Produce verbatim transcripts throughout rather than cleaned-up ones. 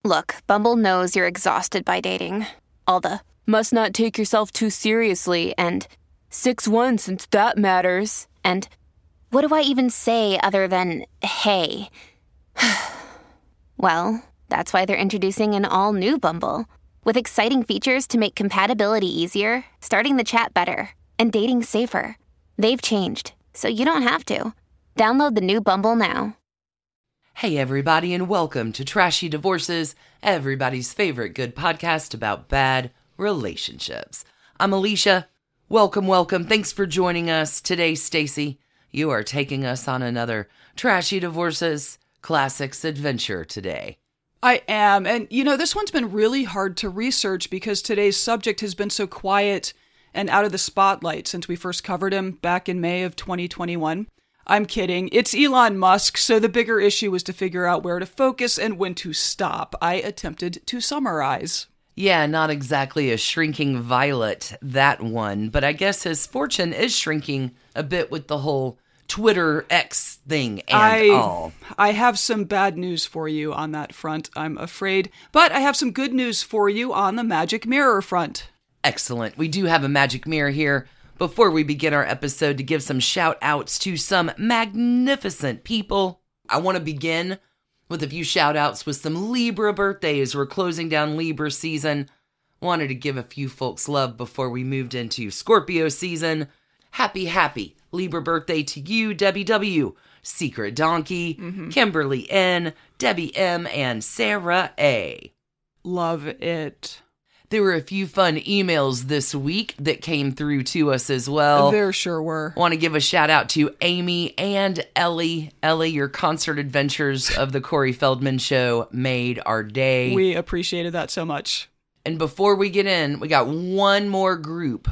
Look, Bumble knows you're exhausted by dating. All the, must not take yourself too seriously, and six one since that matters, and what do I even say other than, hey? Well, that's why they're introducing an all-new Bumble, with exciting features to make compatibility easier, starting the chat better, and dating safer. They've changed, so you don't have to. Download the new Bumble now. Hey everybody, and welcome to Trashy Divorces, everybody's favorite good podcast about bad relationships. I'm Alicia. Welcome, welcome. Thanks for joining us. Today, Stacy, you are taking us on another Trashy Divorces Classics adventure today. I am, and you know, this one's been really hard to research because today's subject has been so quiet and out of the spotlight since we first covered him back in May of twenty twenty-one. I'm kidding. It's Elon Musk, so the bigger issue was to figure out where to focus and when to stop. I attempted to summarize. Yeah, not exactly a shrinking violet, that one, but I guess his fortune is shrinking a bit with the whole Twitter X thing and I, all. I have some bad news for you on that front, I'm afraid, but I have some good news for you on the magic mirror front. Excellent. We do have a magic mirror here. Before we begin our episode, to give some shout outs to some magnificent people, I want to begin with a few shout outs with some Libra birthdays. We're closing down Libra season. Wanted to give a few folks love before we moved into Scorpio season. Happy, happy Libra birthday to you, Debbie W., Secret Donkey, mm-hmm. Kimberly N., Debbie M., and Sarah A. Love it. There were a few fun emails this week that came through to us as well. There sure were. Want to give a shout out to Amy and Ellie. Ellie, your concert adventures of the Corey Feldman Show made our day. We appreciated that so much. And before we get in, we got one more group.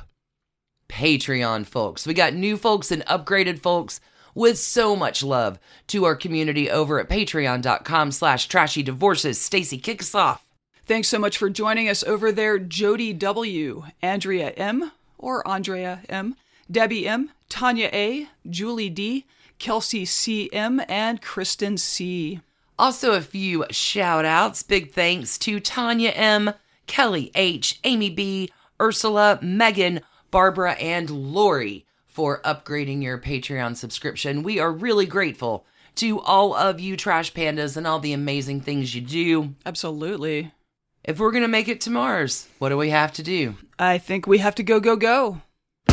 Patreon folks. We got new folks and upgraded folks with so much love to our community over at patreon.com slash trashy divorces. Stacy, kick us off. Thanks so much for joining us over there, Jody W., Andrea M., or Andrea M., Debbie M., Tanya A., Julie D., Kelsey C M., and Kristen C. Also a few shout-outs. Big thanks to Tanya M., Kelly H., Amy B., Ursula, Megan, Barbara, and Lori for upgrading your Patreon subscription. We are really grateful to all of you trash pandas and all the amazing things you do. Absolutely. If we're going to make it to Mars, what do we have to do? I think we have to go, go, go.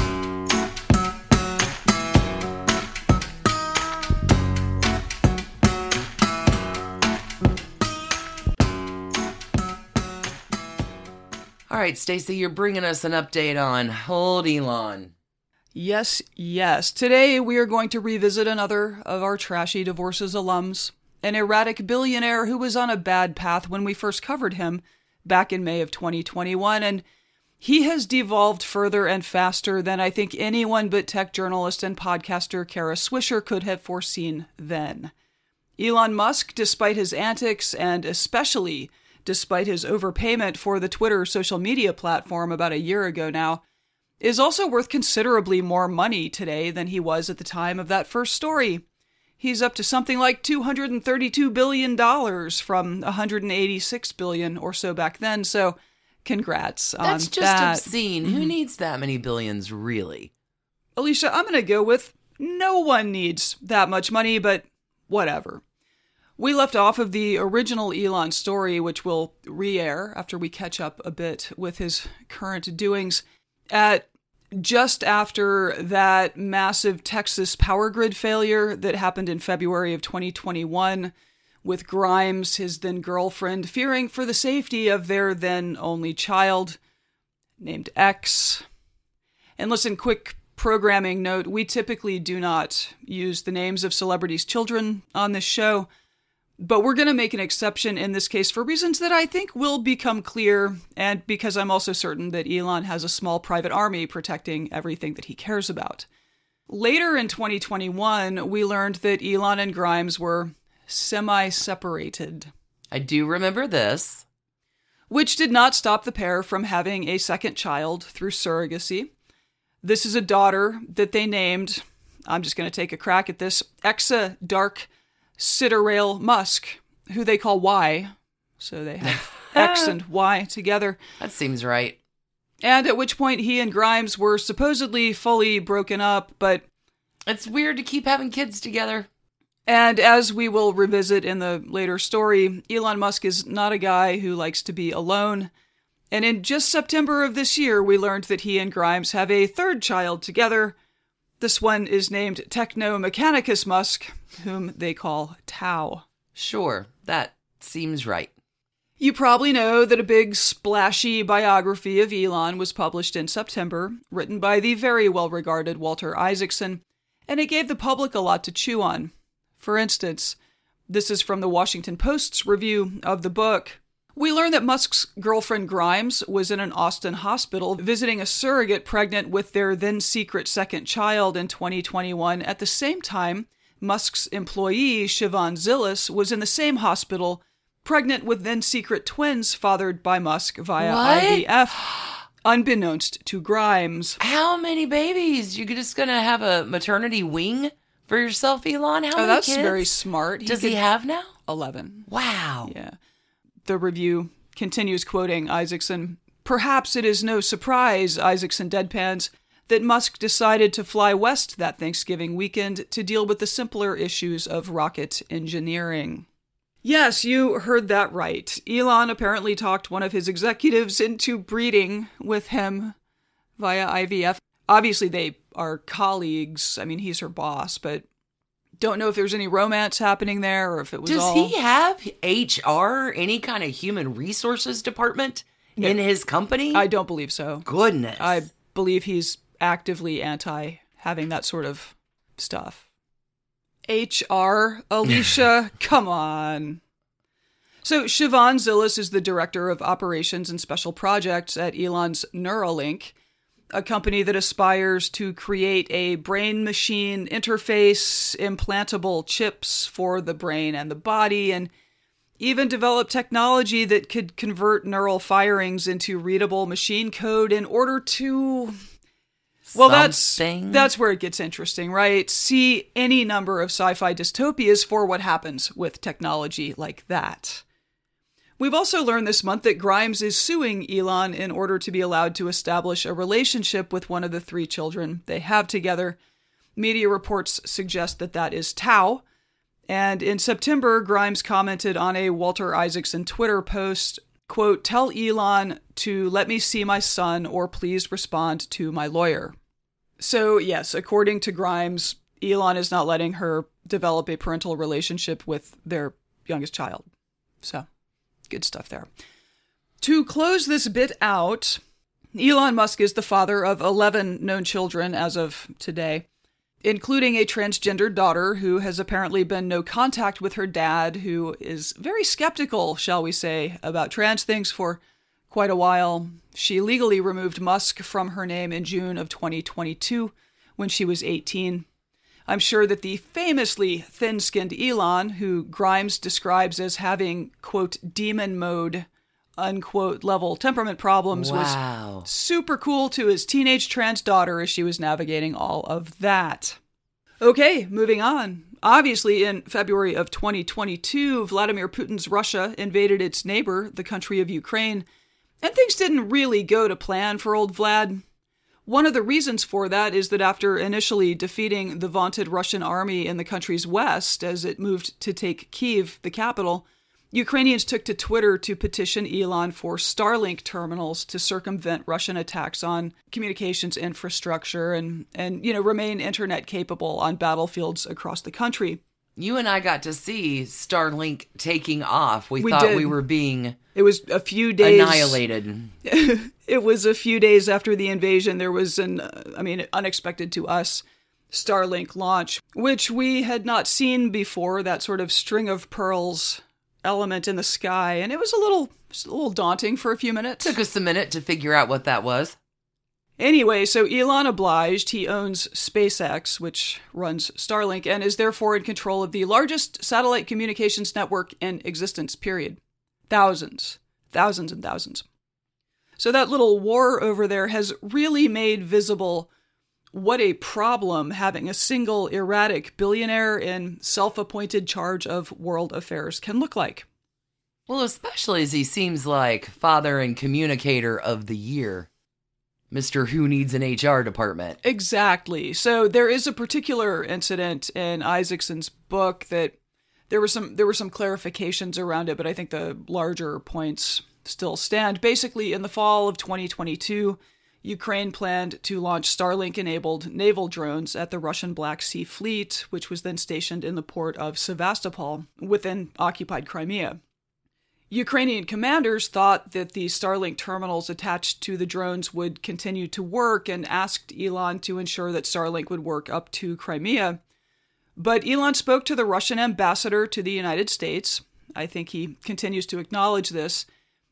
All right, Stacey, you're bringing us an update on Old Elon. Yes, yes. Today we are going to revisit another of our Trashy Divorces alums, an erratic billionaire who was on a bad path when we first covered him back in May of twenty twenty-one, and he has devolved further and faster than I think anyone but tech journalist and podcaster Kara Swisher could have foreseen then. Elon Musk, despite his antics, and especially despite his overpayment for the Twitter social media platform about a year ago now, is also worth considerably more money today than he was at the time of that first story. He's up to something like two hundred thirty-two billion dollars from one hundred eighty-six billion dollars or so back then, so congrats on that. That's just obscene. Mm-hmm. Who needs that many billions, really? Alicia, I'm going to go with no one needs that much money, but whatever. We left off of the original Elon story, which we'll re-air after we catch up a bit with his current doings, at just after that massive Texas power grid failure that happened in February of twenty twenty-one, with Grimes, his then girlfriend, fearing for the safety of their then only child, named X. And listen, quick programming note, we typically do not use the names of celebrities' children on this show, but we're going to make an exception in this case for reasons that I think will become clear, and because I'm also certain that Elon has a small private army protecting everything that he cares about. Later in twenty twenty-one, we learned that Elon and Grimes were semi-separated. I do remember this. Which did not stop the pair from having a second child through surrogacy. This is a daughter that they named, I'm just going to take a crack at this, Exa Dark Siderail Musk, who they call Y, So they have X and Y together. That seems right. And at which point he and Grimes were supposedly fully broken up, but... It's weird to keep having kids together. And as we will revisit in the later story, Elon Musk is not a guy who likes to be alone. And in just September of this year, we learned that he and Grimes have a third child together. This one is named Techno Mechanicus Musk, whom they call Tau. Sure, that seems right. You probably know that a big splashy biography of Elon was published in September, written by the very well-regarded Walter Isaacson, and it gave the public a lot to chew on. For instance, this is from the Washington Post's review of the book. We learn that Musk's girlfriend Grimes was in an Austin hospital visiting a surrogate pregnant with their then-secret second child in twenty twenty-one. At the same time, Musk's employee, Siobhan Zillis, was in the same hospital, pregnant with then-secret twins fathered by Musk via What? I V F, unbeknownst to Grimes. How many babies? You're just going to have a maternity wing for yourself, Elon? How Oh, many that's kids very smart. does could- he have now? eleven. Wow. Yeah. The review continues quoting Isaacson. Perhaps it is no surprise, Isaacson deadpans, that Musk decided to fly west that Thanksgiving weekend to deal with the simpler issues of rocket engineering. Yes, you heard that right. Elon apparently talked one of his executives into breeding with him via I V F. Obviously, they are colleagues. I mean, he's her boss, but don't know if there's any romance happening there or if it was Does all... he have H R, any kind of human resources department No. in his company? I don't believe so. Goodness. I believe he's actively anti having that sort of stuff. H R, Alicia, come on. So Siobhan Zillis is the director of operations and special projects at Elon's Neuralink, a company that aspires to create a brain-machine interface, implantable chips for the brain and the body, and even develop technology that could convert neural firings into readable machine code in order to... Well, that's Something? that's where it gets interesting, right? See any number of sci-fi dystopias for what happens with technology like that. We've also learned this month that Grimes is suing Elon in order to be allowed to establish a relationship with one of the three children they have together. Media reports suggest that that is Tau. And in September, Grimes commented on a Walter Isaacson Twitter post, quote, "Tell Elon to let me see my son or please respond to my lawyer." So yes, according to Grimes, Elon is not letting her develop a parental relationship with their youngest child. So, good stuff there. To close this bit out, Elon Musk is the father of eleven known children as of today, including a transgendered daughter who has apparently been no contact with her dad, who is very skeptical, shall we say, about trans things for quite a while. She legally removed Musk from her name in June of twenty twenty-two when she was eighteen. I'm sure that the famously thin-skinned Elon, who Grimes describes as having, quote, demon mode, unquote, level temperament problems, Wow. was super cool to his teenage trans daughter as she was navigating all of that. Okay, moving on. Obviously, in February of twenty twenty-two, Vladimir Putin's Russia invaded its neighbor, the country of Ukraine, and things didn't really go to plan for old Vlad. One of the reasons for that is that after initially defeating the vaunted Russian army in the country's west as it moved to take Kyiv, the capital, Ukrainians took to Twitter to petition Elon for Starlink terminals to circumvent Russian attacks on communications infrastructure and, and you know, remain internet capable on battlefields across the country. You and I got to see Starlink taking off. We, We thought did. we were being It was a few days... annihilated. It was a few days after the invasion. There was an, uh, I mean, unexpected to us, Starlink launch, which we had not seen before, that sort of string of pearls element in the sky. And it was a little, just a little daunting for a few minutes. Took us a minute to figure out what that was. Anyway, so Elon obliged. He owns SpaceX, which runs Starlink, and is therefore in control of the largest satellite communications network in existence, period. Thousands. Thousands and thousands. So that little war over there has really made visible what a problem having a single erratic billionaire in self-appointed charge of world affairs can look like. Well, especially as he seems like father and communicator of the year. Mister Who Needs an H R Department. Exactly. So there is a particular incident in Isaacson's book that there were some there were some clarifications around it, but I think the larger points still stand. Basically, in the fall of twenty twenty-two, Ukraine planned to launch Starlink-enabled naval drones at the Russian Black Sea Fleet, which was then stationed in the port of Sevastopol within occupied Crimea. Ukrainian commanders thought that the Starlink terminals attached to the drones would continue to work and asked Elon to ensure that Starlink would work up to Crimea. But Elon spoke to the Russian ambassador to the United States. I think he continues to acknowledge this.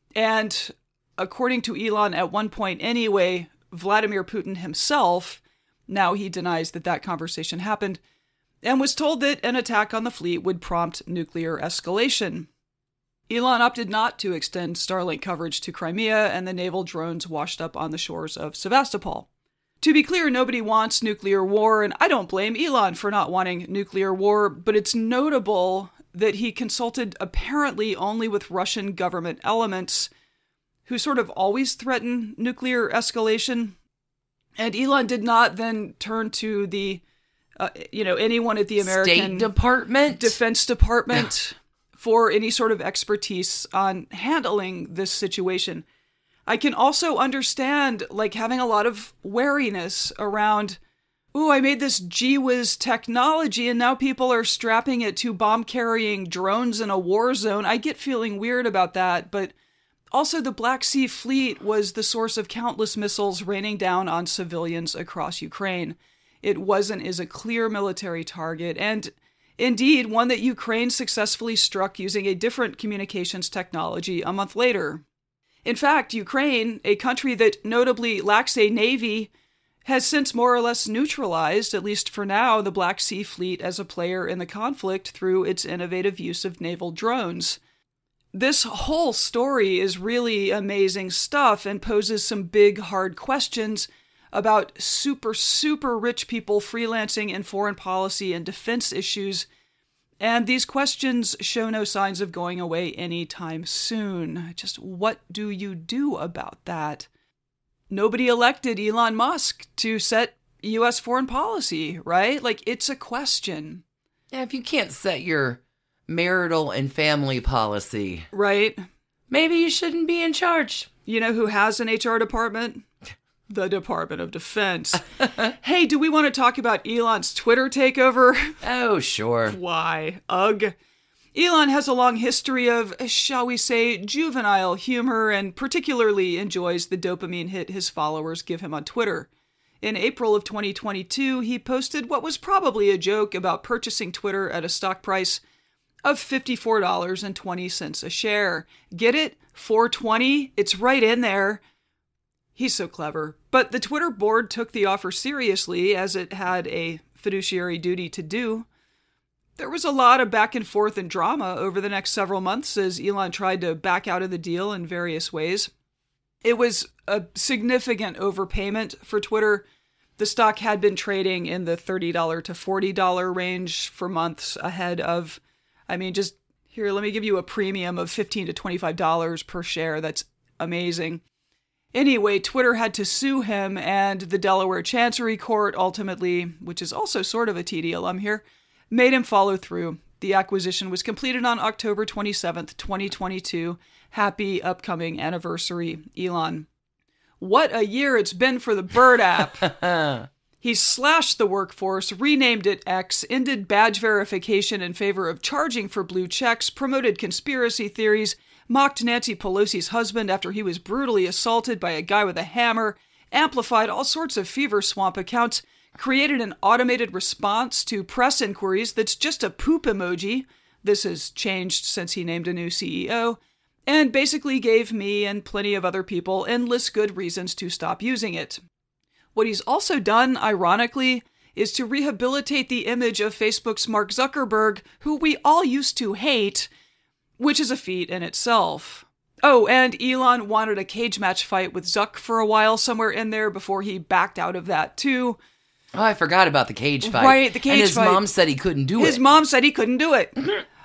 And according to Elon, at one point anyway, Vladimir Putin himself, now he denies that that conversation happened, and was told that an attack on the fleet would prompt nuclear escalation. Elon opted not to extend Starlink coverage to Crimea, and the naval drones washed up on the shores of Sevastopol. To be clear, nobody wants nuclear war, and I don't blame Elon for not wanting nuclear war, but it's notable that he consulted apparently only with Russian government elements who sort of always threaten nuclear escalation. And Elon did not then turn to the, uh, you know, anyone at the American State Department, Defense Department for any sort of expertise on handling this situation. I can also understand, like, having a lot of wariness around, ooh, I made this gee-whiz technology and now people are strapping it to bomb-carrying drones in a war zone. I get feeling weird about that, but also the Black Sea Fleet was the source of countless missiles raining down on civilians across Ukraine. It wasn't as a clear military target, and indeed one that Ukraine successfully struck using a different communications technology a month later. In fact, Ukraine, a country that notably lacks a navy, has since more or less neutralized, at least for now, the Black Sea Fleet as a player in the conflict through its innovative use of naval drones. This whole story is really amazing stuff and poses some big, hard questions about super, super rich people freelancing in foreign policy and defense issues. And these questions show no signs of going away anytime soon. Just what do you do about that? Nobody elected Elon Musk to set U S foreign policy, right? Like, it's a question. Yeah, if you can't set your marital and family policy, right? Maybe you shouldn't be in charge. You know who has an H R department? The Department of Defense. Hey, do we want to talk about Elon's Twitter takeover? Oh, sure. Why? Ugh. Elon has a long history of, shall we say, juvenile humor and particularly enjoys the dopamine hit his followers give him on Twitter. In April of twenty twenty-two, he posted what was probably a joke about purchasing Twitter at a stock price of fifty-four dollars and twenty cents a share. Get it? four twenty? It's right in there. He's so clever. But the Twitter board took the offer seriously, as it had a fiduciary duty to do. There was a lot of back and forth and drama over the next several months as Elon tried to back out of the deal in various ways. It was a significant overpayment for Twitter. The stock had been trading in the thirty dollars to forty dollars range for months ahead of, I mean, just here, let me give you a premium of fifteen to twenty-five dollars per share. That's amazing. Anyway, Twitter had to sue him, and the Delaware Chancery Court ultimately, which is also sort of a T D alum here, made him follow through. The acquisition was completed on October twenty-seventh, twenty twenty-two. Happy upcoming anniversary, Elon. What a year it's been for the Bird app. He slashed the workforce, renamed it X, ended badge verification in favor of charging for blue checks, promoted conspiracy theories, mocked Nancy Pelosi's husband after he was brutally assaulted by a guy with a hammer, amplified all sorts of fever swamp accounts, created an automated response to press inquiries that's just a poop emoji. This has changed since he named a new C E O, and basically gave me and plenty of other people endless good reasons to stop using it. What he's also done, ironically, is to rehabilitate the image of Facebook's Mark Zuckerberg, who we all used to hate, which is a feat in itself. Oh, and Elon wanted a cage match fight with Zuck for a while somewhere in there before he backed out of that too. Oh, I forgot about the cage fight. Right, the cage fight. And his fight. mom said he couldn't do his it. His mom said he couldn't do it.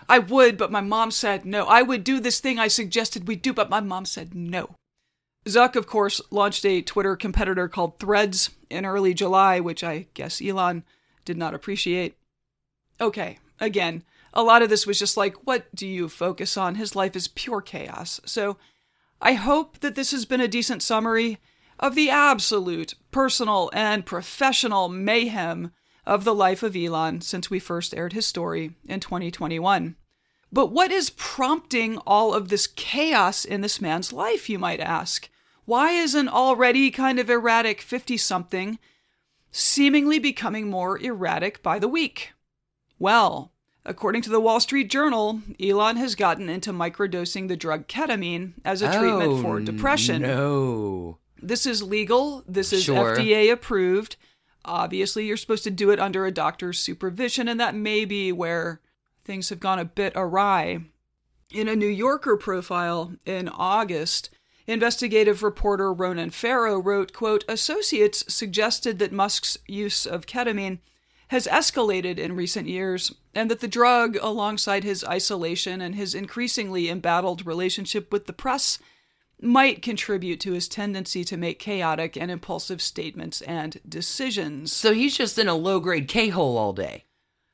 I would, but my mom said no. I would do this thing I suggested we do, but my mom said no. Zuck, of course, launched a Twitter competitor called Threads in early July, which I guess Elon did not appreciate. Okay, again, a lot of this was just like, what do you focus on? His life is pure chaos. So I hope that this has been a decent summary of the absolute personal and professional mayhem of the life of Elon since we first aired his story in twenty twenty-one. But what is prompting all of this chaos in this man's life, you might ask? Why is an already kind of erratic fifty-something seemingly becoming more erratic by the week? Well, according to the Wall Street Journal, Elon has gotten into microdosing the drug ketamine as a treatment oh, for depression. No. This is legal. This is Sure. F D A approved. Obviously, you're supposed to do it under a doctor's supervision, and that may be where things have gone a bit awry. In a New Yorker profile in August, investigative reporter Ronan Farrow wrote, quote, "Associates suggested that Musk's use of ketamine has escalated in recent years, and that the drug, alongside his isolation and his increasingly embattled relationship with the press, might contribute to his tendency to make chaotic and impulsive statements and decisions." So he's just in a low-grade K-hole all day.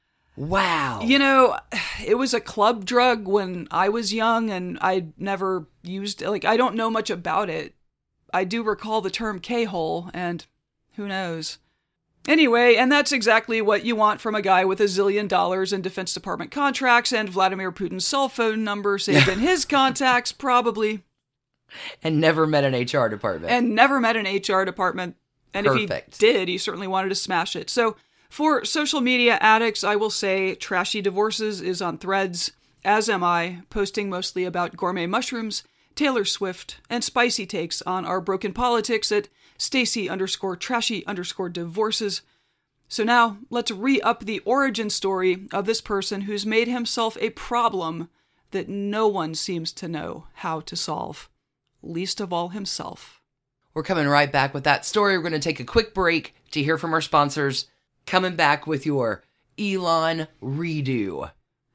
Wow. You know, it was a club drug when I was young, and I'd never used it. Like, I don't know much about it. I do recall the term K-hole, and who knows. Anyway, and that's exactly what you want from a guy with a zillion dollars in Defense Department contracts and Vladimir Putin's cell phone number saved in his contacts, probably. And never met an H R department. And never met an H R department. And Perfect. if he did, he certainly wanted to smash it. So for social media addicts, I will say Trashy Divorces is on Threads, as am I, posting mostly about gourmet mushrooms, Taylor Swift, and spicy takes on our broken politics at Stacy underscore trashy underscore divorces. So now let's re-up the origin story of this person who's made himself a problem that no one seems to know how to solve. Least of all himself. We're coming right back with that story. We're going to take a quick break to hear from our sponsors. Coming back with your Elon redo.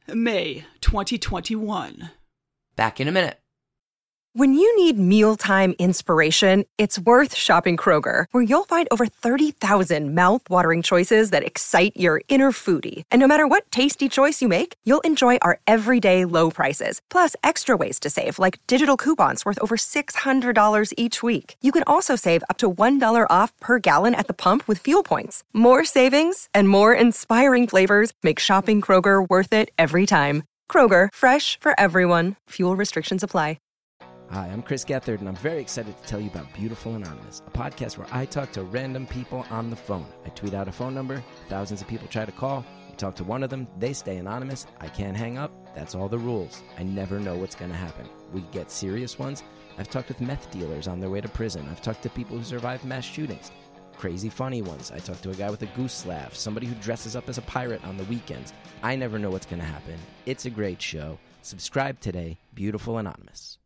May twenty twenty-one. Back in a minute. When you need mealtime inspiration, it's worth shopping Kroger, where you'll find over thirty thousand mouth-watering choices that excite your inner foodie. And no matter what tasty choice you make, you'll enjoy our everyday low prices, plus extra ways to save, like digital coupons worth over six hundred dollars each week. You can also save up to one dollar off per gallon at the pump with fuel points. More savings and more inspiring flavors make shopping Kroger worth it every time. Kroger, fresh for everyone. Fuel restrictions apply. Hi, I'm Chris Gethard, and I'm very excited to tell you about Beautiful Anonymous, a podcast where I talk to random people on the phone. I tweet out a phone number, thousands of people try to call, we talk to one of them, they stay anonymous, I can't hang up, that's all the rules. I never know what's going to happen. We get serious ones. I've talked with meth dealers on their way to prison. I've talked to people who survived mass shootings. Crazy funny ones. I talked to a guy with a goose laugh, somebody who dresses up as a pirate on the weekends. I never know what's going to happen. It's a great show. Subscribe today, Beautiful Anonymous.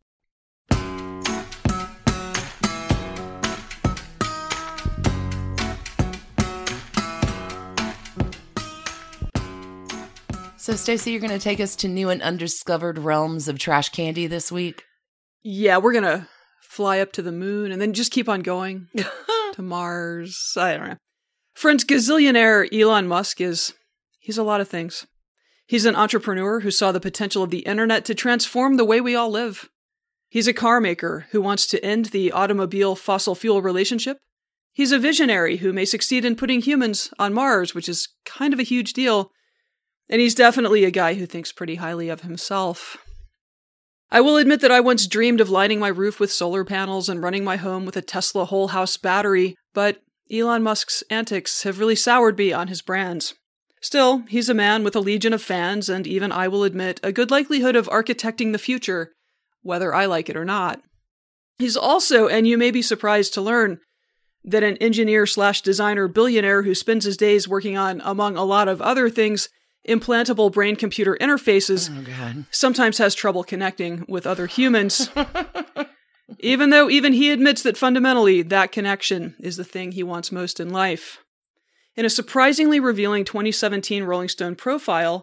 So, Stacey, you're going to take us to new and undiscovered realms of trash candy this week? Yeah, we're going to fly up to the moon and then just keep on going to Mars. I don't know. Friends, gazillionaire Elon Musk is, he's a lot of things. He's an entrepreneur who saw the potential of the internet to transform the way we all live. He's a car maker who wants to end the automobile fossil fuel relationship. He's a visionary who may succeed in putting humans on Mars, which is kind of a huge deal. And he's definitely a guy who thinks pretty highly of himself. I will admit that I once dreamed of lining my roof with solar panels and running my home with a Tesla whole house battery, but Elon Musk's antics have really soured me on his brands. Still, he's a man with a legion of fans, and even I will admit a good likelihood of architecting the future, whether I like it or not. He's also, and you may be surprised to learn, that an engineer slash designer billionaire who spends his days working on, among a lot of other things, implantable brain-computer interfaces, Oh, God. sometimes has trouble connecting with other humans. Even though even he admits that fundamentally that connection is the thing he wants most in life. In a surprisingly revealing twenty seventeen Rolling Stone profile,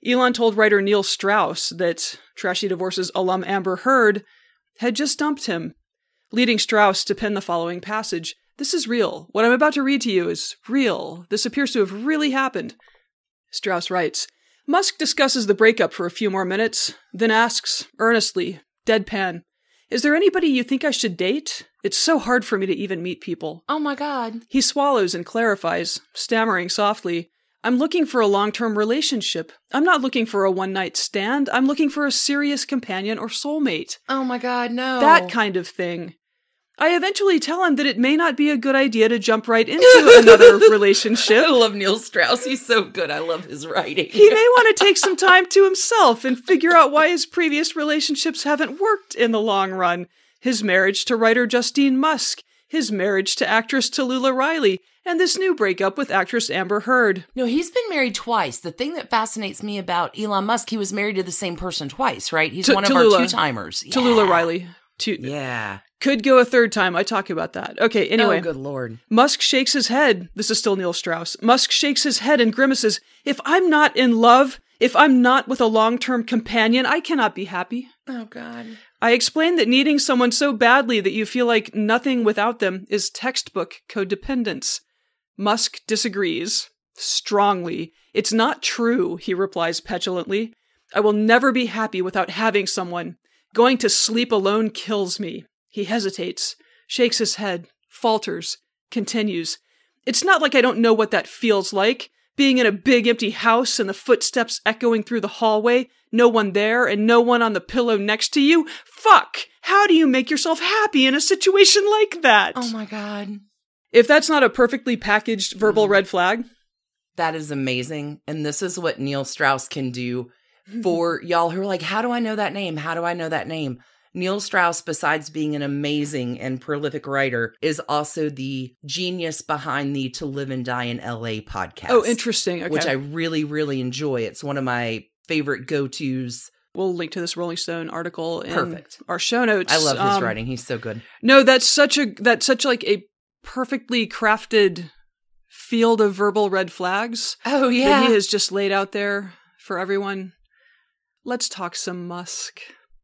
Elon told writer Neil Strauss that Trashy Divorce's alum Amber Heard had just dumped him, leading Strauss to pen the following passage. This is real. What I'm about to read to you is real. This appears to have really happened. Strauss writes, Musk discusses the breakup for a few more minutes, then asks, earnestly, deadpan, is there anybody you think I should date? It's so hard for me to even meet people. Oh my God. He swallows and clarifies, stammering softly, I'm looking for a long-term relationship. I'm not looking for a one-night stand. I'm looking for a serious companion or soulmate. Oh my God, no. That kind of thing. I eventually tell him that it may not be a good idea to jump right into another relationship. I love Neil Strauss. He's so good. I love his writing. He may want to take some time to himself and figure out why his previous relationships haven't worked in the long run. His marriage to writer Justine Musk, his marriage to actress Tallulah Riley, and this new breakup with actress Amber Heard. No, he's been married twice. The thing that fascinates me about Elon Musk, he was married to the same person twice, right? He's T- one of Tallulah. our two-timers. Yeah. Tallulah Riley. Two- Yeah. Could go a third time. I talk about that. Okay, anyway. Oh, good Lord. Musk shakes his head. This is still Neil Strauss. Musk shakes his head and grimaces. If I'm not in love, if I'm not with a long-term companion, I cannot be happy. Oh, God. I explain that needing someone so badly that you feel like nothing without them is textbook codependence. Musk disagrees. Strongly. It's not true, he replies petulantly. I will never be happy without having someone. Going to sleep alone kills me. He hesitates, shakes his head, falters, continues. It's not like I don't know what that feels like. Being in a big empty house and the footsteps echoing through the hallway, no one there and no one on the pillow next to you. Fuck! How do you make yourself happy in a situation like that? Oh my God. If that's not a perfectly packaged verbal red flag. That is amazing. And this is what Neil Strauss can do for y'all who are like, how do I know that name? How do I know that name? Neil Strauss, besides being an amazing and prolific writer, is also the genius behind the To Live and Die in L A podcast. Oh, interesting. Okay. Which I really, really enjoy. It's one of my favorite go-tos. We'll link to this Rolling Stone article in Perfect. our show notes. I love his um, writing. He's so good. No, that's such a that's such like a perfectly crafted field of verbal red flags. Oh, yeah. That he has just laid out there for everyone. Let's talk some Musk.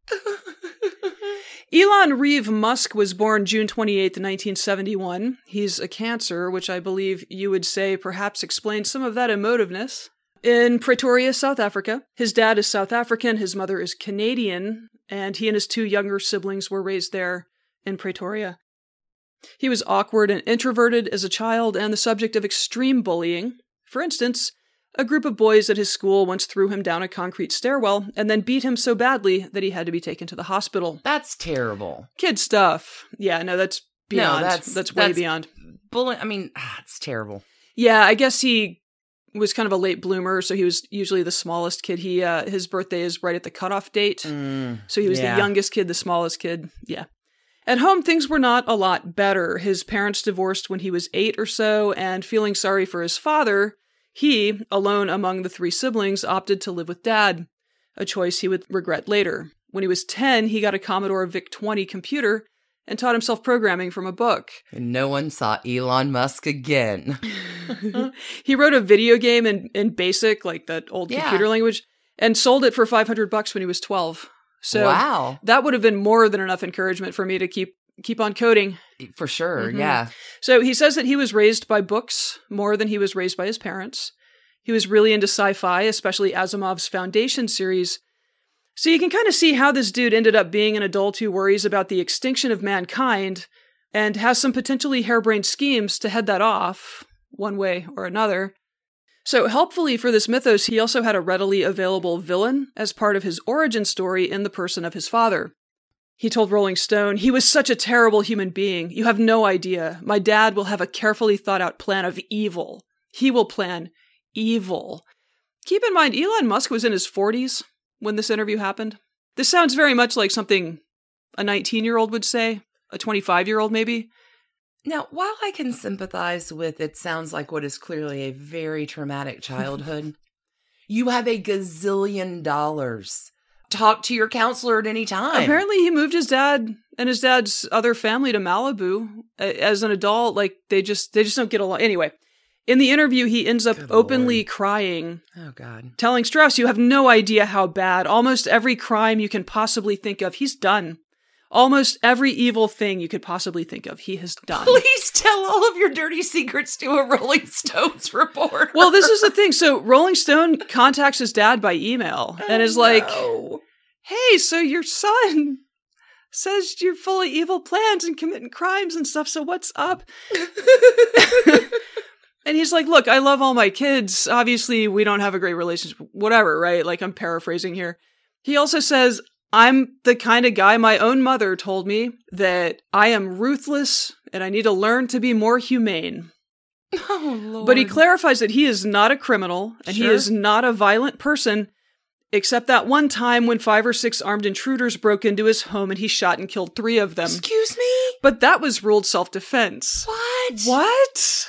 Elon Reeve Musk was born June twenty-eighth, nineteen seventy-one. He's a Cancer, which I believe you would say perhaps explains some of that emotiveness. In Pretoria, South Africa. His dad is South African, his mother is Canadian, and he and his two younger siblings were raised there in Pretoria. He was awkward and introverted as a child and the subject of extreme bullying. For instance, a group of boys at his school once threw him down a concrete stairwell and then beat him so badly that he had to be taken to the hospital. That's terrible. Kid stuff. Yeah, no, that's beyond. No, that's, that's way that's beyond. Bullying. I mean, ah, it's terrible. Yeah, I guess he was kind of a late bloomer, so he was usually the smallest kid. He uh, his birthday is right at the cutoff date, Mm, so he was yeah. the youngest kid, the smallest kid. Yeah. At home, things were not a lot better. His parents divorced when he was eight or so, and feeling sorry for his father, he, alone among the three siblings, opted to live with Dad, a choice he would regret later. When he was ten, he got a Commodore V I C twenty computer and taught himself programming from a book. And no one saw Elon Musk again. He wrote a video game in, in BASIC, like that old Yeah. computer language, and sold it for five hundred bucks when he was twelve. So Wow. that would have been more than enough encouragement for me to keep keep on coding. For sure, Mhm. yeah. So he says that he was raised by books more than he was raised by his parents. He was really into sci-fi, especially Asimov's Foundation series. So you can kind of see how this dude ended up being an adult who worries about the extinction of mankind and has some potentially harebrained schemes to head that off, one way or another. So helpfully for this mythos, he also had a readily available villain as part of his origin story in the person of his father. He told Rolling Stone, "He was such a terrible human being. You have no idea. My dad will have a carefully thought out plan of evil. He will plan evil." Keep in mind, Elon Musk was in his forties when this interview happened. This sounds very much like something a nineteen-year-old would say, a twenty-five-year-old maybe. Now, while I can sympathize with it sounds like what is clearly a very traumatic childhood, you have a gazillion dollars. Talk to your counselor at any time. Apparently he moved his dad and his dad's other family to Malibu as an adult. Like they just, they just don't get along. Anyway, In the interview, he ends up Good openly Lord. crying, Oh, God. telling Strauss, "You have no idea how bad. Almost every crime you can possibly think of, he's done. Almost every evil thing you could possibly think of, he has done." Please tell all of your dirty secrets to a Rolling Stones reporter. Well, this is the thing. So Rolling Stone contacts his dad by email and is like, No. "Hey, so your son says you're full of evil plans and committing crimes and stuff, so what's up?" And he's like, "Look, I love all my kids. Obviously, we don't have a great relationship, whatever, right?" Like, I'm paraphrasing here. He also says, "I'm the kind of guy my own mother told me that I am ruthless and I need to learn to be more humane." Oh, Lord. But he clarifies that he is not a criminal and he Sure. is not a violent person, except that one time when five or six armed intruders broke into his home and he shot and killed three of them. Excuse me? But that was ruled self-defense. What? What?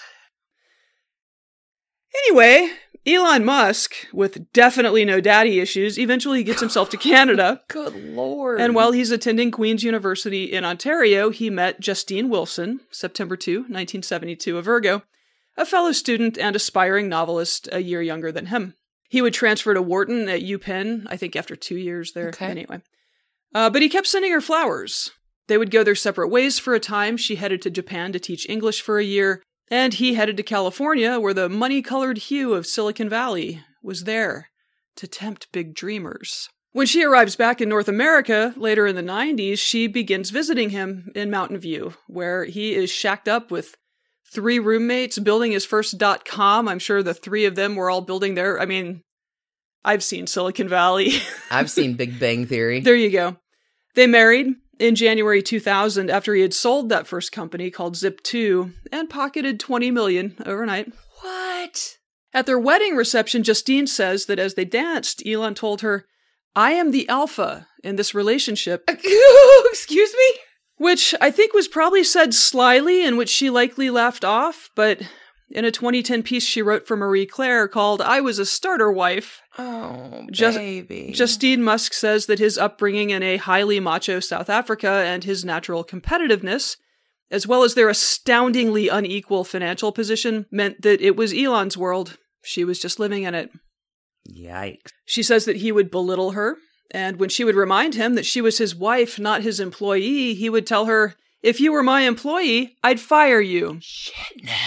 Anyway, Elon Musk, with definitely no daddy issues, eventually gets himself to Canada. Good Lord. And while he's attending Queen's University in Ontario, he met Justine Wilson, September second, nineteen seventy-two, a Virgo, a fellow student and aspiring novelist a year younger than him. He would transfer to Wharton at UPenn, I think after two years there. Okay. Anyway. Uh, but he kept sending her flowers. They would go their separate ways for a time. She headed to Japan to teach English for a year, and he headed to California, where the money-colored hue of Silicon Valley was there to tempt big dreamers. When she arrives back in North America later in the nineties, she begins visiting him in Mountain View, where he is shacked up with three roommates building his first dot-com. I'm sure the three of them were all building their... I mean, I've seen Silicon Valley. I've seen Big Bang Theory. There you go. They married in January two thousand after he had sold that first company called Zip two and pocketed twenty million dollars overnight. What? At their wedding reception, Justine says that as they danced, Elon told her, "I am the alpha in this relationship," Excuse me? which I think was probably said slyly and which she likely laughed off, but in a twenty ten piece she wrote for Marie Claire called "I Was a Starter Wife," Oh, Just- baby. Justine Musk says that his upbringing in a highly macho South Africa and his natural competitiveness, as well as their astoundingly unequal financial position, meant that it was Elon's world. She was just living in it. Yikes. She says that he would belittle her, and when she would remind him that she was his wife, not his employee, he would tell her, "If you were my employee, I'd fire you." Shit, no.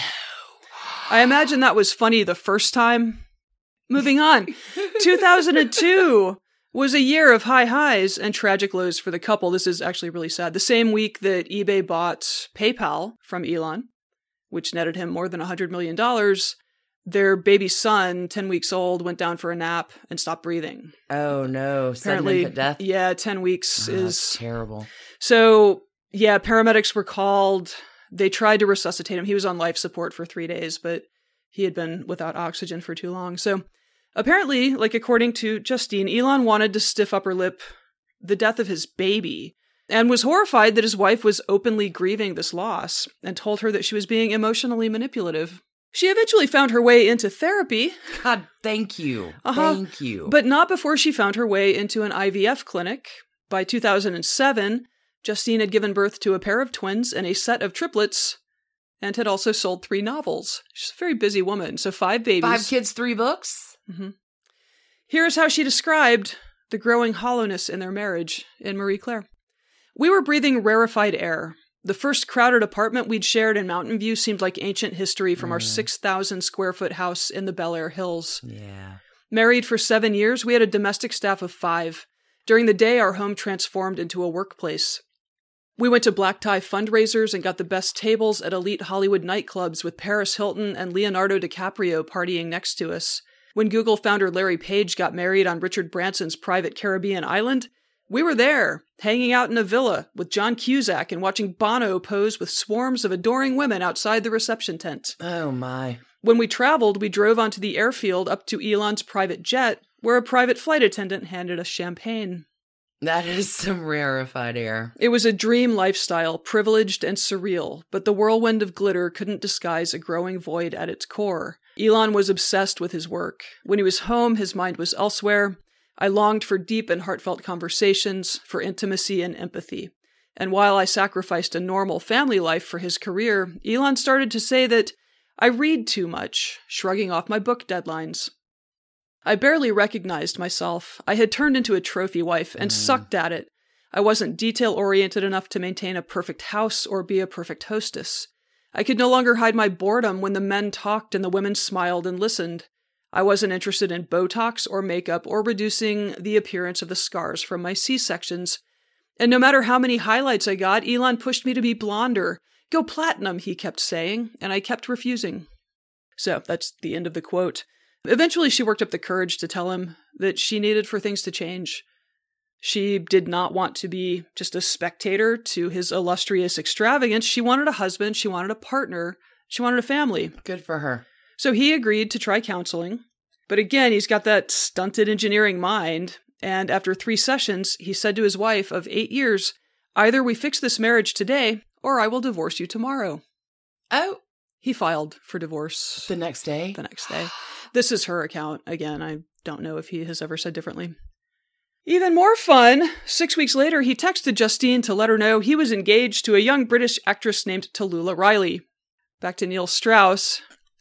I imagine that was funny the first time. Moving on. two thousand two was a year of high highs and tragic lows for the couple. This is actually really sad. The same week that eBay bought PayPal from Elon, which netted him more than one hundred million dollars, their baby son, ten weeks old, went down for a nap and stopped breathing. Oh, no. Sudden Apparently, infant death? yeah, ten weeks Oh, is... that's terrible. So, yeah, paramedics were called. They tried to resuscitate him. He was on life support for three days, but he had been without oxygen for too long. So apparently, like according to Justine, Elon wanted to stiff upper lip the death of his baby and was horrified that his wife was openly grieving this loss and told her that she was being emotionally manipulative. She eventually found her way into therapy, God, thank you. Uh-huh. Thank you. but not before she found her way into an I V F clinic. By two thousand seven, Justine had given birth to a pair of twins and a set of triplets, and had also sold three novels. She's a very busy woman, so five babies. Five kids, three books? Mm-hmm. Here's how she described the growing hollowness in their marriage in Marie Claire. "We were breathing rarefied air. The first crowded apartment we'd shared in Mountain View seemed like ancient history from our six thousand square foot house in the Bel Air Hills. Yeah. Married for seven years, we had a domestic staff of five. During the day, our home transformed into a workplace. We went to black tie fundraisers and got the best tables at elite Hollywood nightclubs with Paris Hilton and Leonardo DiCaprio partying next to us. When Google founder Larry Page got married on Richard Branson's private Caribbean island, we were there, hanging out in a villa with John Cusack and watching Bono pose with swarms of adoring women outside the reception tent. Oh, my. When we traveled, we drove onto the airfield up to Elon's private jet, where a private flight attendant handed us champagne. That is some rarefied air. It was a dream lifestyle, privileged and surreal, but the whirlwind of glitter couldn't disguise a growing void at its core. Elon was obsessed with his work. When he was home, his mind was elsewhere. I longed for deep and heartfelt conversations, for intimacy and empathy. And while I sacrificed a normal family life for his career, Elon started to say that I read too much, shrugging off my book deadlines. I barely recognized myself. I had turned into a trophy wife and mm. sucked at it. I wasn't detail-oriented enough to maintain a perfect house or be a perfect hostess. I could no longer hide my boredom when the men talked and the women smiled and listened. I wasn't interested in Botox or makeup or reducing the appearance of the scars from my C-sections. And no matter how many highlights I got, Elon pushed me to be blonder. Go platinum, he kept saying, and I kept refusing. So that's the end of the quote. Eventually, she worked up the courage to tell him that she needed for things to change. She did not want to be just a spectator to his illustrious extravagance. She wanted a husband. She wanted a partner. She wanted a family. Good for her. So he agreed to try counseling. But again, he's got that stunted engineering mind. And after three sessions, he said to his wife of eight years, either we fix this marriage today, or I will divorce you tomorrow. Oh. He filed for divorce. The next day? The next day. This is her account. Again, I don't know if he has ever said differently. Even more fun, six weeks later, he texted Justine to let her know he was engaged to a young British actress named Tallulah Riley. Back to Neil Strauss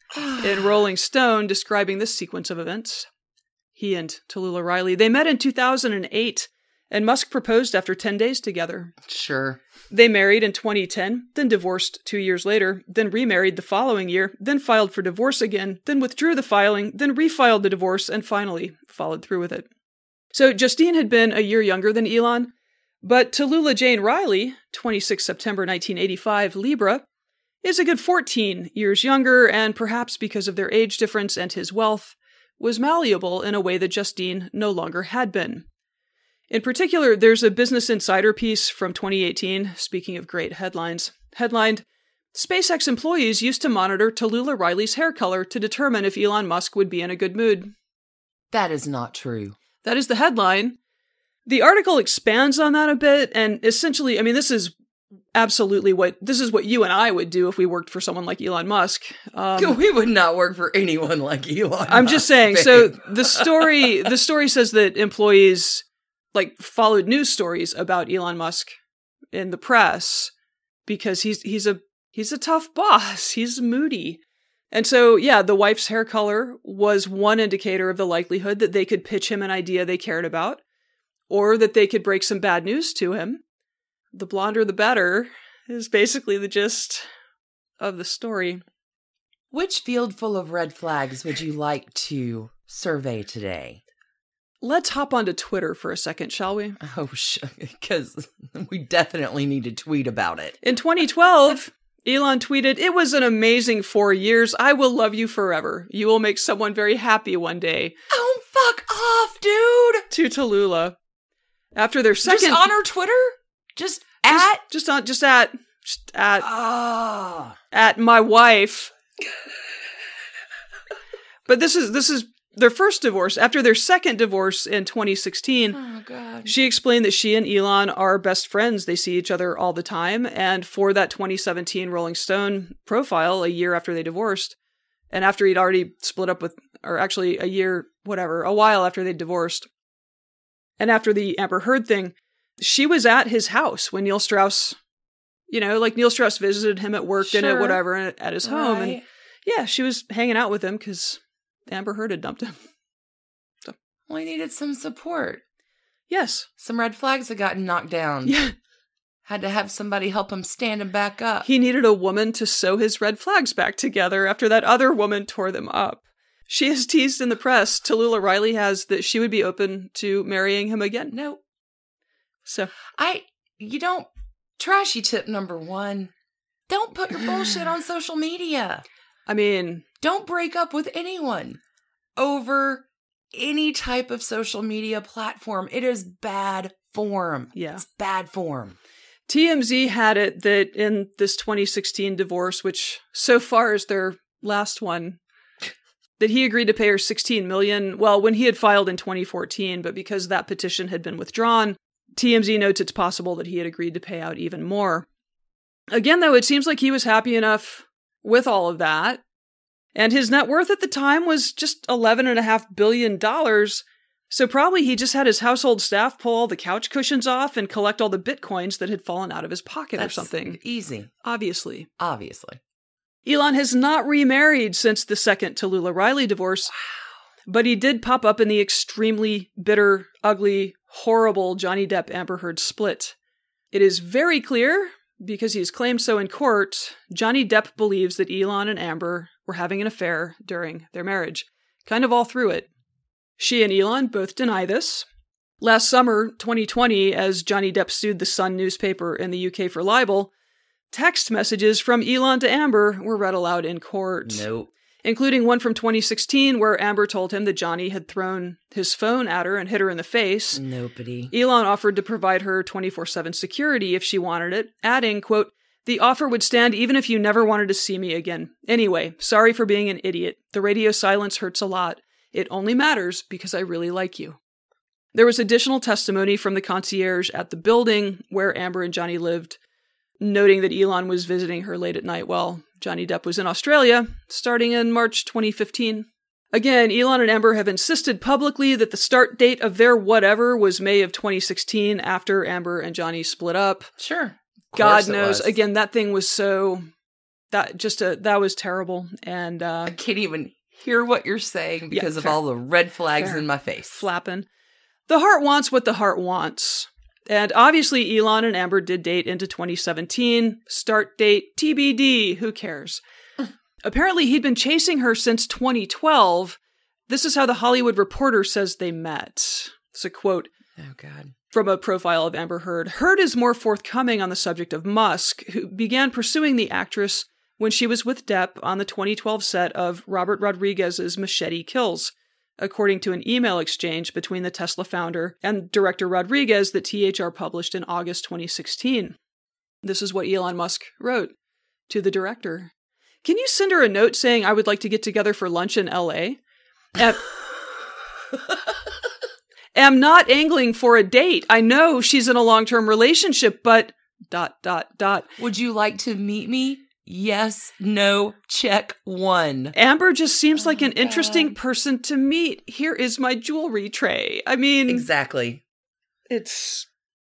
in Rolling Stone describing this sequence of events. He and Tallulah Riley, they met in two thousand eight, and Musk proposed after ten days together. Sure. They married in twenty ten, then divorced two years later, then remarried the following year, then filed for divorce again, then withdrew the filing, then refiled the divorce, and finally followed through with it. So Justine had been a year younger than Elon, but Tallulah Jane Riley, twenty-sixth September nineteen eighty-five, Libra, is a good fourteen years younger, and perhaps because of their age difference and his wealth, was malleable in a way that Justine no longer had been. In particular, there's a Business Insider piece from twenty eighteen, speaking of great headlines, headlined, SpaceX employees used to monitor Tallulah Riley's hair color to determine if Elon Musk would be in a good mood. That is not true. That is the headline. The article expands on that a bit, and essentially, I mean, this is absolutely what, this is what you and I would do if we worked for someone like Elon Musk. Um, we would not work for anyone like Elon I'm Musk, just saying, babe. so the story, the story says that employees, like, followed news stories about Elon Musk in the press because he's, he's a, he's a tough boss. He's moody. And so, yeah, the wife's hair color was one indicator of the likelihood that they could pitch him an idea they cared about, or that they could break some bad news to him. The blonder, the better, is basically the gist of the story. Which field full of red flags would you like to survey today? Let's hop onto Twitter for a second, shall we? Oh, because we definitely need to tweet about it. In twenty twelve... Elon tweeted, "It was an amazing four years. I will love you forever. You will make someone very happy one day." Oh, fuck off, dude! To Tallulah. After their second... Just on her Twitter? Just at? Just, just on, just at, just at, ah. at my wife. But this is, this is their first divorce. After their second divorce in twenty sixteen, oh, God. She explained that she and Elon are best friends. They see each other all the time. And for that twenty seventeen Rolling Stone profile, a year after they divorced, and after he'd already split up with, or actually a year, whatever, a while after they divorced, and after the Amber Heard thing, she was at his house when Neil Strauss, you know, like Neil Strauss visited him at work, sure. and at whatever, at his home. Right. And yeah, she was hanging out with him because Amber Heard had dumped him. So. Well, he needed some support. Yes. Some red flags had gotten knocked down. Yeah. Had to have somebody help him stand him back up. He needed a woman to sew his red flags back together after that other woman tore them up. She has teased in the press, Tallulah Riley has, that she would be open to marrying him again. No. So. I, you don't, trashy tip number one, don't put your bullshit on social media. I mean. Don't break up with anyone over any type of social media platform. It is bad form. Yeah. It's bad form. T M Z had it that in this twenty sixteen divorce, which so far is their last one, that he agreed to pay her sixteen million dollars, well, when he had filed in twenty fourteen, but because that petition had been withdrawn, T M Z notes it's possible that he had agreed to pay out even more. Again, though, it seems like he was happy enough with all of that. And his net worth at the time was just eleven point five billion dollars. So probably he just had his household staff pull all the couch cushions off and collect all the bitcoins that had fallen out of his pocket That's or something. Easy. Obviously. Obviously. Elon has not remarried since the second Tallulah Riley divorce, wow. But he did pop up in the extremely bitter, ugly, horrible Johnny Depp-Amber Heard split. It is very clear, because he has claimed so in court, Johnny Depp believes that Elon and Amber were having an affair during their marriage, kind of all through it. She and Elon both deny this. Last summer, twenty twenty, as Johnny Depp sued the Sun newspaper in the U K for libel, text messages from Elon to Amber were read aloud in court. Nope. Including one from twenty sixteen where Amber told him that Johnny had thrown his phone at her and hit her in the face. Nobody. Elon offered to provide her twenty-four seven security if she wanted it, adding, quote, "The offer would stand even if you never wanted to see me again. Anyway, sorry for being an idiot. The radio silence hurts a lot. It only matters because I really like you." There was additional testimony from the concierge at the building where Amber and Johnny lived, noting that Elon was visiting her late at night while Johnny Depp was in Australia, starting in March twenty fifteen. Again, Elon and Amber have insisted publicly that the start date of their whatever was May of twenty sixteen, after Amber and Johnny split up. Sure. God knows. Again, that thing was so... That just a, that was terrible. And uh, I can't even hear what you're saying because yeah, of fair. all the red flags Fair. in my face. Flapping. The heart wants what the heart wants. And obviously, Elon and Amber did date into twenty seventeen. Start date T B D. Who cares? Apparently, he'd been chasing her since twenty twelve. This is how The Hollywood Reporter says they met. It's a quote Oh, God. from a profile of Amber Heard. Heard is more forthcoming on the subject of Musk, who began pursuing the actress when she was with Depp on the twenty twelve set of Robert Rodriguez's Machete Kills, according to an email exchange between the Tesla founder and director Rodriguez that T H R published in August twenty sixteen. This is what Elon Musk wrote to the director. "Can you send her a note saying I would like to get together for lunch in L A? Am, am not angling for a date. I know she's in a long-term relationship, but... dot, dot, dot. Would you like to meet me? Yes, no, check one." Amber just seems Oh, like an God. interesting person to meet. Here is my jewelry tray. I mean... Exactly. It's...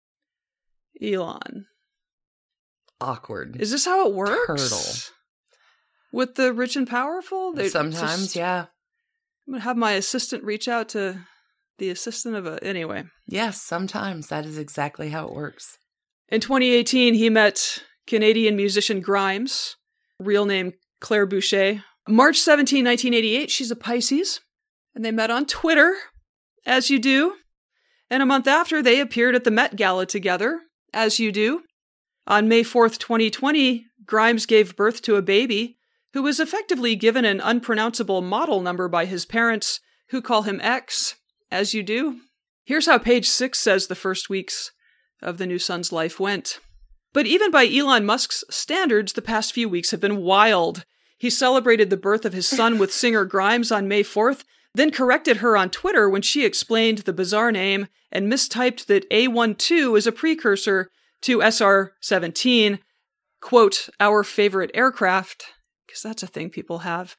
Elon. Awkward. Is this how it works? Turtle. With the rich and powerful? They Sometimes, just- yeah. I'm going to have my assistant reach out to the assistant of a... Anyway. Yes, sometimes. That is exactly how it works. In twenty eighteen, he met Canadian musician Grimes, real name Claire Boucher. March seventeenth, nineteen eighty-eight, she's a Pisces, and they met on Twitter, as you do. And a month after, they appeared at the Met Gala together, as you do. On May fourth, twenty twenty, Grimes gave birth to a baby who was effectively given an unpronounceable model number by his parents, who call him X, as you do. Here's how page six says the first weeks of the new son's life went. But even by Elon Musk's standards, the past few weeks have been wild. He celebrated the birth of his son with singer Grimes on May fourth, then corrected her on Twitter when she explained the bizarre name and mistyped that A twelve is a precursor to S R seventeen, quote, our favorite aircraft, because that's a thing people have.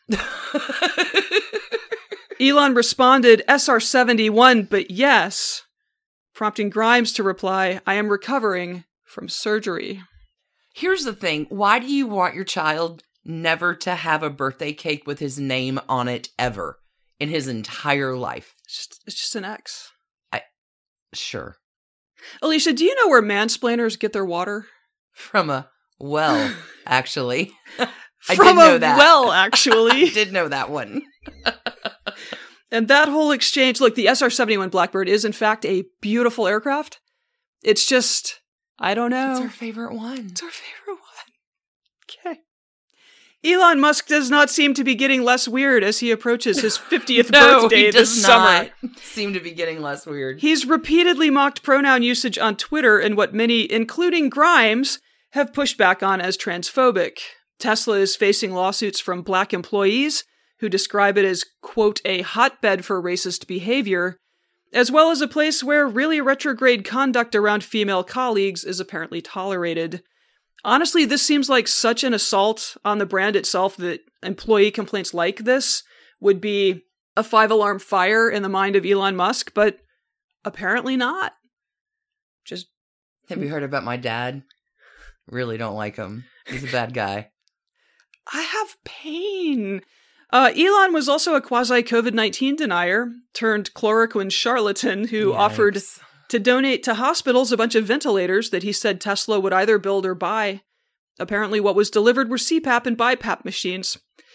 Elon responded, S R seventy-one, but yes, prompting Grimes to reply, I am recovering from surgery. Here's the thing. Why do you want your child never to have a birthday cake with his name on it ever in his entire life? It's just, it's just an X. I, sure. Alicia, do you know where mansplainers get their water? From a well, actually. I From did know a that. well, actually. I did know that one. And that whole exchange, look, the S R seventy-one Blackbird is in fact a beautiful aircraft. It's just, I don't know. It's our favorite one. It's our favorite one. Okay. Elon Musk does not seem to be getting less weird as he approaches his fiftieth no, birthday he this does summer. not seem to be getting less weird. He's repeatedly mocked pronoun usage on Twitter in what many, including Grimes, have pushed back on as transphobic. Tesla is facing lawsuits from black employees who describe it as, quote, a hotbed for racist behavior, as well as a place where really retrograde conduct around female colleagues is apparently tolerated. Honestly, this seems like such an assault on the brand itself that employee complaints like this would be a five-alarm fire in the mind of Elon Musk, but apparently not. Just Have you heard about my dad? Really don't like him. He's a bad guy. I have pain. Uh, Elon was also a quasi-COVID nineteen denier turned chloroquine charlatan who Yikes. offered to donate to hospitals a bunch of ventilators that he said Tesla would either build or buy. Apparently what was delivered were C PAP and BiPAP machines.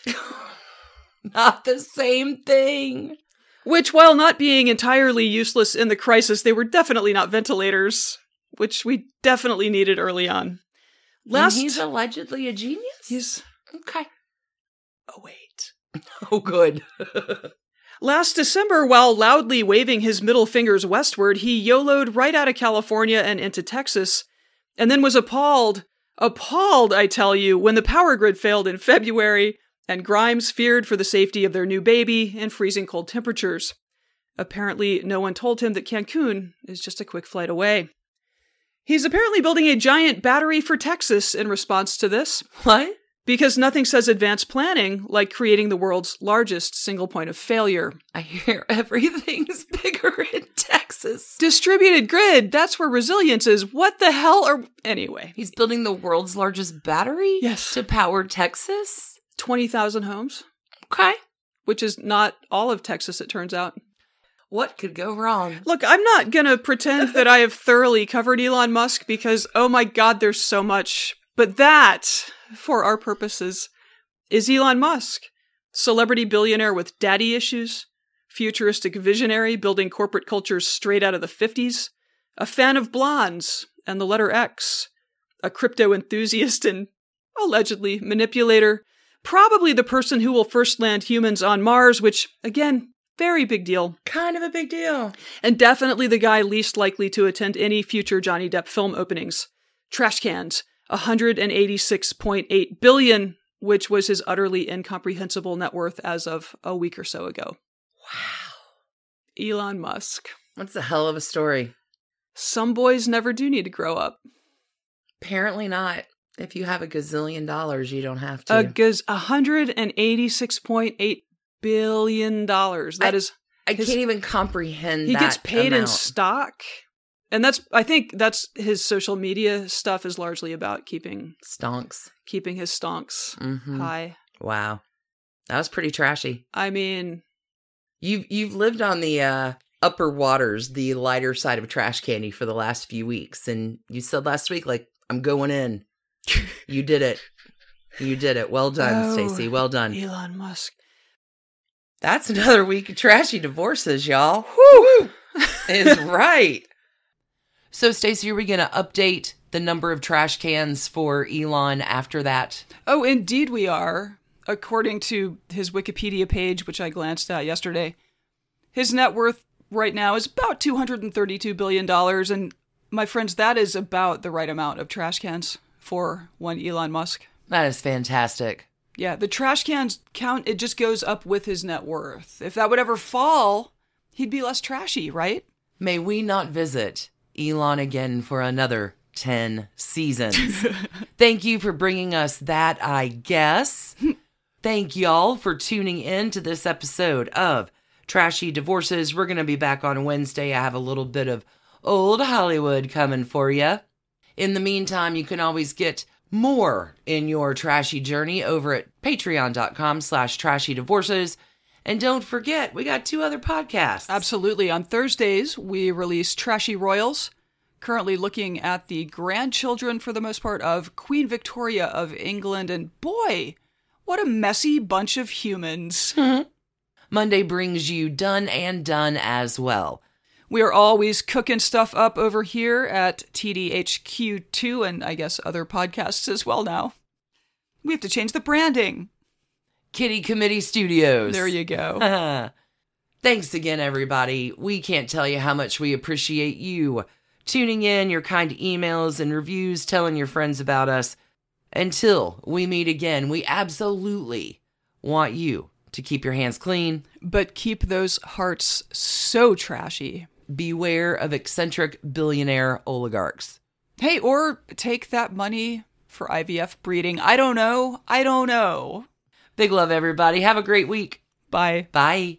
Not the same thing. Which, while not being entirely useless in the crisis, they were definitely not ventilators, which we definitely needed early on. Last, and he's allegedly a genius? He's... Okay. Oh, wait. Oh, good. Last December, while loudly waving his middle fingers westward, he YOLO'd right out of California and into Texas, and then was appalled, appalled, I tell you, when the power grid failed in February, and Grimes feared for the safety of their new baby in freezing cold temperatures. Apparently, no one told him that Cancun is just a quick flight away. He's apparently building a giant battery for Texas in response to this. What? Because nothing says advanced planning like creating the world's largest single point of failure. I hear everything's bigger in Texas. Distributed grid, that's where resilience is. What the hell are... Anyway. He's building the world's largest battery? Yes. To power Texas? twenty thousand homes. Okay. Which is not all of Texas, it turns out. What could go wrong? Look, I'm not going to pretend that I have thoroughly covered Elon Musk because, oh my God, there's so much. But that, for our purposes, is Elon Musk. Celebrity billionaire with daddy issues, futuristic visionary building corporate cultures straight out of the fifties, a fan of blondes and the letter X, a crypto enthusiast and allegedly manipulator, probably the person who will first land humans on Mars, which, again, very big deal. Kind of a big deal. And definitely the guy least likely to attend any future Johnny Depp film openings. Trash cans. one hundred eighty-six point eight billion dollars, which was his utterly incomprehensible net worth as of a week or so ago. Wow. Elon Musk. That's a hell of a story. Some boys never do need to grow up. Apparently not. If you have a gazillion dollars, you don't have to. A gaz- one hundred eighty-six point eight billion dollars. That I, is... I his, can't even comprehend he that He gets paid amount. in stock. And that's, I think that's his social media stuff is largely about keeping... Stonks. Keeping his stonks mm-hmm. high. Wow. That was pretty trashy. I mean... You've, you've lived on the uh, upper waters, the lighter side of trash candy for the last few weeks. And you said last week, like, I'm going in. You did it. You did it. Well done, oh, Stacey. Well done. Elon Musk. That's another week of trashy divorces, y'all. Woo! Is right. So, Stacey, are we going to update the number of trash cans for Elon after that? Oh, indeed we are. According to his Wikipedia page, which I glanced at yesterday, his net worth right now is about two hundred thirty-two billion dollars. And my friends, that is about the right amount of trash cans for one Elon Musk. That is fantastic. Yeah, the trash cans count, it just goes up with his net worth. If that would ever fall, he'd be less trashy, right? May we not visit Elon again for another ten seasons. Thank you for bringing us that, I guess. Thank y'all for tuning in to this episode of Trashy Divorces. We're going to be back on Wednesday. I have a little bit of old Hollywood coming for you. In the meantime, you can always get more in your trashy journey over at patreon.com slash trashy divorces. And don't forget, we got two other podcasts. Absolutely. On Thursdays, we release Trashy Royals, currently looking at the grandchildren, for the most part, of Queen Victoria of England. And boy, what a messy bunch of humans. Monday brings you Done and Done as well. We are always cooking stuff up over here at T D H Q two and I guess other podcasts as well now. We have to change the branding. Kitty Committee Studios. There you go. Thanks again, everybody. We can't tell you how much we appreciate you tuning in, your kind emails and reviews, telling your friends about us. Until we meet again, we absolutely want you to keep your hands clean. But keep those hearts so trashy. Beware of eccentric billionaire oligarchs. Hey, or take that money for I V F breeding. I don't know. I don't know. Big love, everybody. Have a great week. Bye. Bye.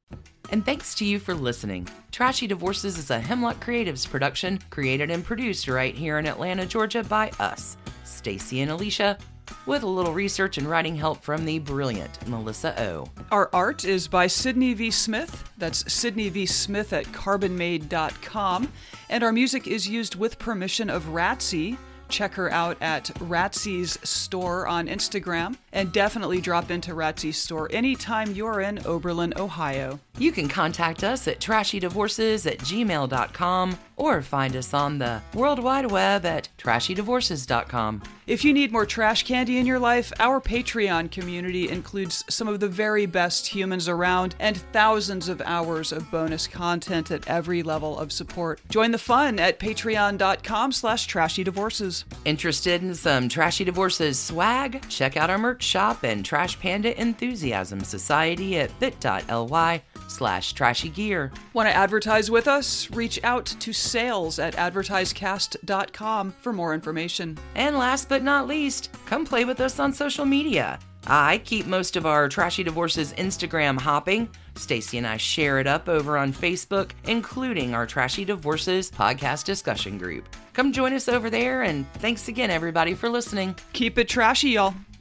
And thanks to you for listening. Trashy Divorces is a Hemlock Creatives production, created and produced right here in Atlanta, Georgia by us, Stacey and Alicia. with a little research and writing help from the brilliant Melissa O. Our art is by Sydney V. Smith. That's Sydney V. Smith at carbon made dot com. And our music is used with permission of Ratsy. Check her out at Ratsy's store on Instagram, and definitely drop into Ratsy's store anytime you're in Oberlin, Ohio. You can contact us at trashy divorces at gmail dot com or find us on the World Wide Web at trashy divorces dot com. If you need more trash candy in your life, our Patreon community includes some of the very best humans around and thousands of hours of bonus content at every level of support. Join the fun at patreon dot com slash trashy divorces. Interested in some Trashy Divorces swag? Check out our merch shop and Trash Panda Enthusiasm Society at bit.ly slash trashy gear. Want to advertise with us? Reach out to sales at advertisecast dot com for more information. And last but not least, come play with us on social media. I keep most of our Trashy Divorces Instagram hopping. Stacy and I share it up over on Facebook, including our Trashy Divorces podcast discussion group. Come join us over there, and thanks again, everybody, for listening. Keep it trashy, y'all.